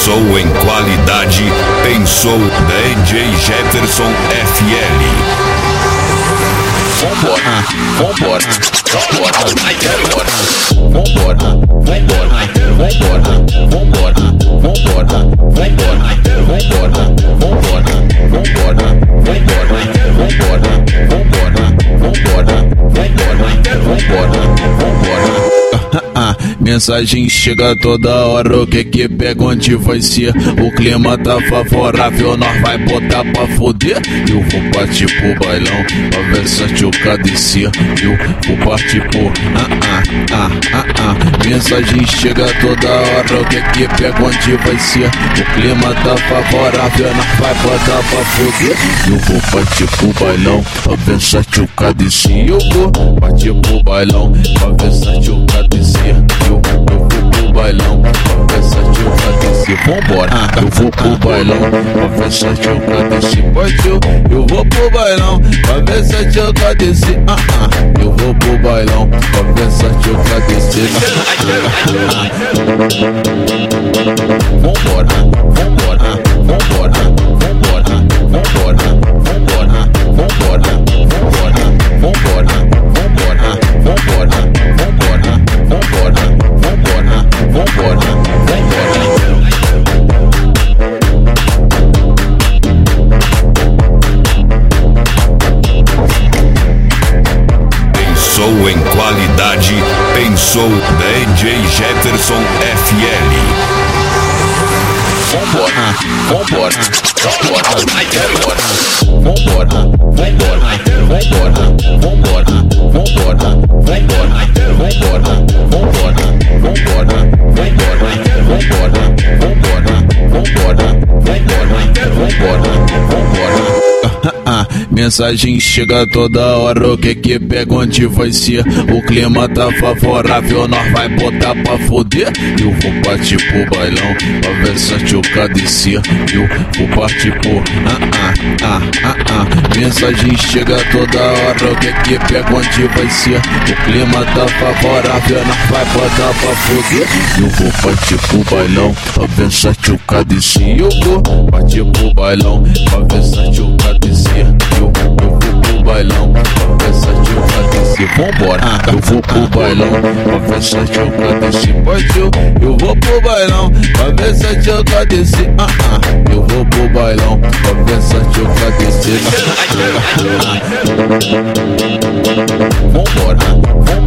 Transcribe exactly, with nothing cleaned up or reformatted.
Pensou em qualidade, pensou D J Jefferson F L. Vambora, vambora, vambora, vambora, vambora, vambora, vambora, vambora, vambora, vambora, vambora, vambora, vambora, vambora, vambora, vambora. Mensagem chega toda hora, o que que pega, onde vai ser? O clima tá favorável, nós vai botar pra foder. Eu vou partir pro bailão, pra Versace o K D C. Eu vou partir pro ah ah ah ah ah. Mensagem chega toda hora, o que que pega, onde vai ser? O clima tá favorável, nós vai botar pra foder. Eu vou partir pro bailão, pra Versace o K D C. Eu vou partir pro bailão, pra Versace o K D C. Eu, eu vou pro bailão, pra Versace o K D C. Vambora, eu vou pro bailão, pra Versace o K D C. Pode eu, eu vou pro bailão, pra Versace o K D C. Ah ah, eu vou pro bailão, pra Versace o K D C. Vambora, vambora, vambora, vambora, vambora, vambora, vambora, vambora, vambora, vambora, vambora, vambora, vambora, vambora, vambora, vambora. Pensou em qualidade, pensou D J Jefferson F L. Vambora, vambora, vambora, vambora, vambora, vambora, vambora, vambora, vambora, vambora, vambora, vambora, vambora, vambora, vambora, vambora, vambora, vambora. Mensagem chega toda hora, o que que pega, onde vai ser? O clima tá favorável, nós vai botar pra foder. Eu vou partir pro bailão, pra Versace o K D C. Eu vou partir pro ah ah ah ah ah. Mensagem chega toda hora, o que que pega, onde vai ser? O clima tá favorável, nós vai botar pra foder. Eu vou partir pro bailão, pra Versace o K D C. Eu vou partir pro bailão, pra Versace o K D C. Eu, eu vou pro bailão, pra Versace o K D C. Vambora, eu vou pro bailão, pra Versace o K D C. Pode eu, eu vou pro bailão, pra Versace o K D C. Ah ah, eu vou pro bailão, pra Versace o K D C. Vambora, vambora.